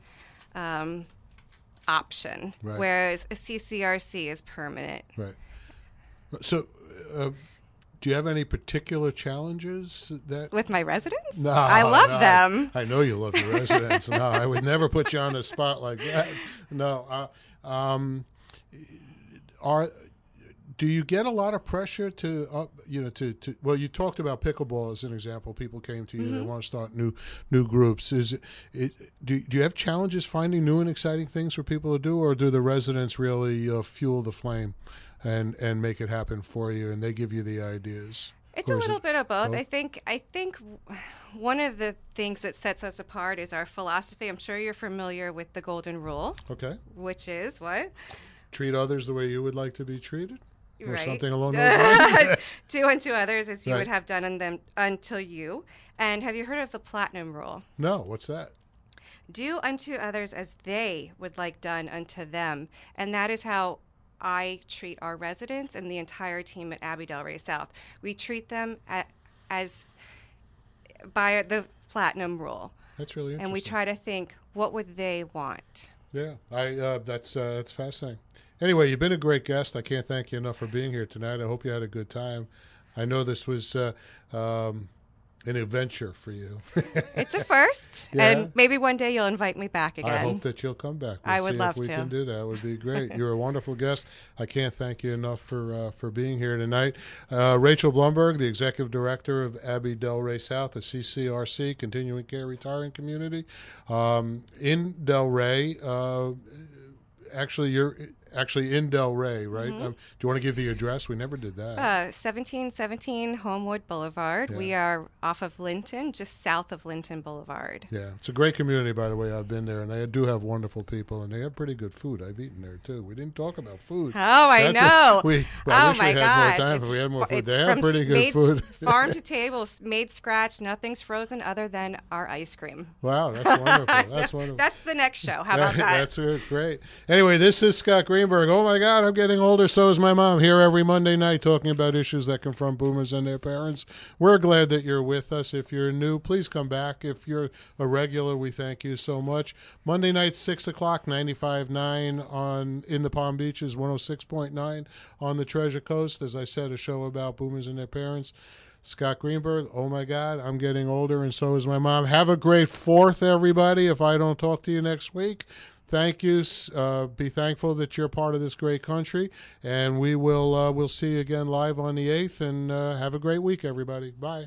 C: option,
B: right,
C: whereas a CCRC is permanent.
B: Right. So, do you have any particular challenges that
C: with my residents?
B: No,
C: I love them.
B: I know you love your residents. No, I would never put you on the spot like that. No. Do you get a lot of pressure to well, you talked about pickleball as an example. People came to you, mm-hmm. They want to start new groups. Do you have challenges finding new and exciting things for people to do, or do the residents really fuel the flame and make it happen for you, and they give you the ideas?
C: It's a little bit of both. I think one of the things that sets us apart is our philosophy. I'm sure you're familiar with the Golden Rule. Okay. Which is what?
B: Treat others the way you would like to be treated? Or
C: right.
B: Something along those lines?
C: Do unto others as you
B: right.
C: would have done unto you. And have you heard of the Platinum Rule?
B: No. What's that?
C: Do unto others as they would like done unto them. And that is how I treat our residents and the entire team at Abbey Del Ray South. We treat them as by the Platinum Rule.
B: That's really interesting.
C: And we try to think, what would they want?
B: Yeah, that's fascinating. Anyway, you've been a great guest. I can't thank you enough for being here tonight. I hope you had a good time. I know this was an adventure for you.
C: It's a first, yeah. And maybe one day you'll invite me back again.
B: I hope that you'll come back.
C: I would love
B: to. If we can do that, it would be great. You're a wonderful guest. I can't thank you enough for being here tonight. Rachel Blumberg, the Executive Director of Abbey Del Ray South, a CCRC, Continuing Care Retiring Community. In Del Ray, actually, you're actually in Delray, right? Do you want to give the address? We never did that.
C: 1717 Homewood Boulevard.
B: Yeah.
C: We are off of Linton, just south of Linton Boulevard.
B: Yeah, it's a great community, by the way. I've been there, and they do have wonderful people, and they have pretty good food. I've eaten there, too. We didn't talk about food.
C: Oh, I know.
B: I wish we had more time if we had more food. They have pretty good food.
C: Farm to table, made scratch. Nothing's frozen other than our ice cream.
B: Wow, that's wonderful. That's wonderful.
C: That's the next show. How about that?
B: That's great. Anyway, this is Scott Greenberg. Oh, my God, I'm getting older. So is my mom. Here every Monday night talking about issues that confront boomers and their parents. We're glad that you're with us. If you're new, please come back. If you're a regular, we thank you so much. Monday night, 6 o'clock, 95.9 in the Palm Beaches, 106.9 on the Treasure Coast. As I said, a show about boomers and their parents. Scott Greenberg, oh my God, I'm getting older, and so is my mom. Have a great 4th, everybody, if I don't talk to you next week. Thank you. Be thankful that you're part of this great country, and we'll see you again live on the 8th, and have a great week, everybody. Bye.